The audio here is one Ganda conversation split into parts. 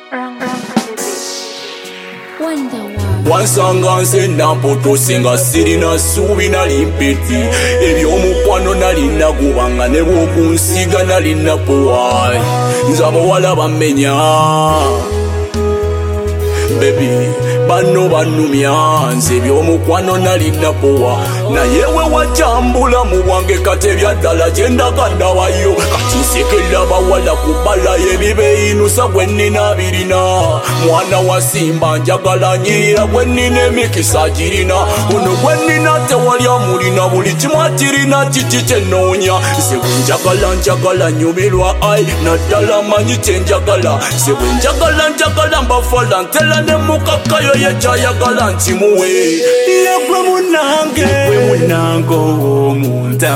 Wansanga nsenna mpoto singa sirina suubi nali mpiti ebyomukwano nali nagubanga ne bwokunsiga nali napowayi nze abawala bammenya baby bano banumya nze ebyomukwano nali napowa naye we wajambula mu bwange kati ebyaddala gyendagaddawayo kati nsekera bawala kubala ebibeeyinusa gwe nnina birina mwana wa simba njagala nyirira gwe nnina emikisa girina ono gwe nnina tewali amulina buli kimu akirina kiki kyenoonya nze bwe njagala nyumirwa ai naddala manyi kyenjagala nze bwe njagala mbafala ntera ne mukakayo yekyayagala nkimuwe yegwe munange ow'omunda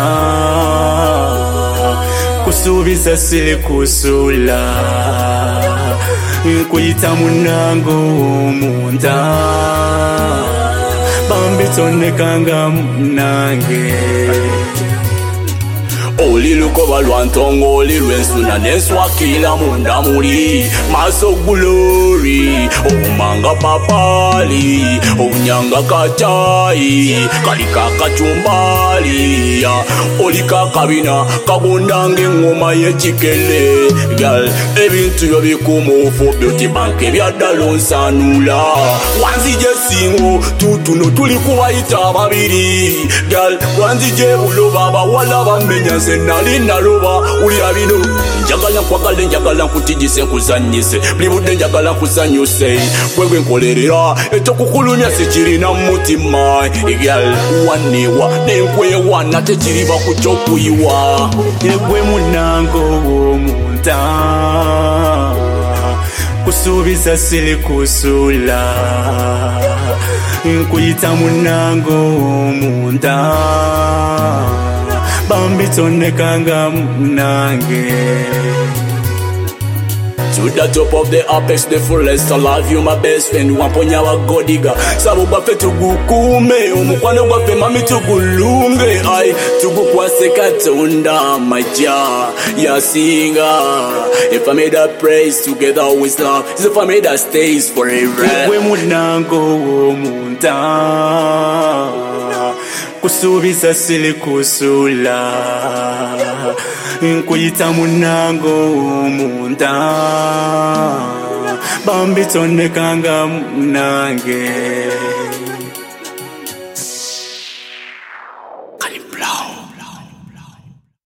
kusuubiza siri kusula nkuyita munange ow'omunda bambi tonnekanga munange oli lukoba lwa ntongo oli lw'ensuna n'enswakira munda muli maaso gulori obumanga papali obunyanga kacayi kali kakacumbali oli kakabina kagundanga engoma y'ekikere gal ebintu byo bikumuufu beauty bank ebyaddala onsanula wanzije singo tutuno tuli kubayita ababiri gal wanzije buloba abawala bamenya nze nali naloba ulya bino njagala nkwagale njagala nkutijise nkuzanyise buli budde njagala nkuzanyuse gwegwe nkolerera ekyokukulumya sikirina mumutima egal wanewa nenkwewa nate kiriba ku kyokuyiwa egwe munange ow'omunda kusuubiza siri kusula nkuyita munange ow'omunda bambi tonnekanga munange. To the top of the apex, the fullest, I love you my best friend. Wamponya wa godiga sabo bafe tugukume omukwano gwafe mami tugulunge ai tugukwase katonda maja yasinga. If I made a praise together with love, it's a family that stays forever. Gwe munange ow'omunda kusuubiza siri kusula nkuyita munange ow'omunda bambi tonnekanga munange.